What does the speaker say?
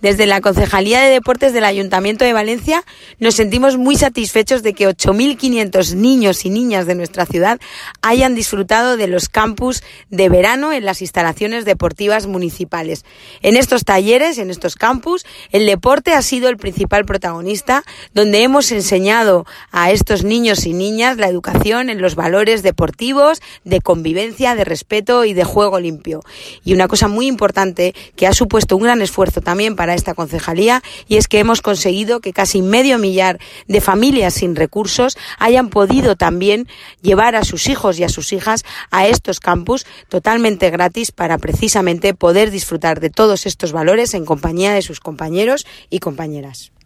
Desde la Concejalía de Deportes del Ayuntamiento de Valencia nos sentimos muy satisfechos de que 8.500 niños y niñas de nuestra ciudad hayan disfrutado de los campus de verano en las instalaciones deportivas municipales. En estos talleres, en estos campus, el deporte ha sido el principal protagonista, donde hemos enseñado a estos niños y niñas la educación en los valores deportivos, de convivencia, de respeto y de juego limpio. Y una cosa muy importante que ha supuesto un gran esfuerzo también para esta concejalía, y es que hemos conseguido que casi 500.000 de familias sin recursos hayan podido también llevar a sus hijos y a sus hijas a estos campus totalmente gratis para precisamente poder disfrutar de todos estos valores en compañía de sus compañeros y compañeras.